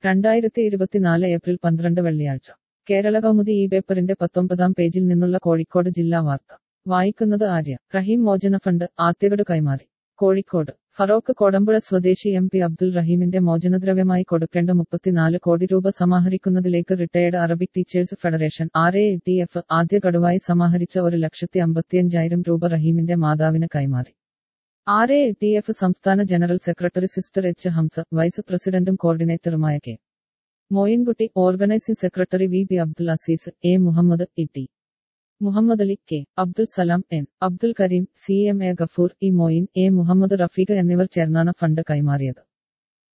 2024 April 12 വെള്ളിയാഴ്ച കേരളകൗമുദി ഈ പേപ്പറിന്റെ 19-ാം പേജിൽ നിന്നുള്ള കോഴിക്കോട് ജില്ലാ വാർത്ത വായിക്കുന്നത് ആര്യ. റഹീം മോചന ഫണ്ട് ആദ്യഗഡു കൈമാറി. കോഴിക്കോട് ഫറോക്ക് കോടമ്പുഴ സ്വദേശി MP അബ്ദുൽ റഹീമിന്റെ മോചനദ്രവ്യമായി കൊടുക്കേണ്ട 34 കോടി രൂപ സമാഹരിക്കുന്നതിലേക്ക് retired Arabic teachers federation RATF ആദ്യ ഗഡുവായി സമാഹരിച്ച 1,55,000 രൂപ റഹീമിന്റെ മാതാവിന് കൈമാറി. RATF സംസ്ഥാന general secretary sister H. Hamza, vice പ്രസിഡന്റും കോർഡിനേറ്ററുമായ K. Moinkutty, organising secretary VB Abdul Azeez, A. Muhammad, E.T. Muhammad Ali, K. Abdul Salam, N. Abdul Kareem, CMA Gafoor, E. Moin, A. Muhammad Rafeeq എന്നിവർ ചേർന്നാണ് ഫണ്ട് കൈമാറിയത്.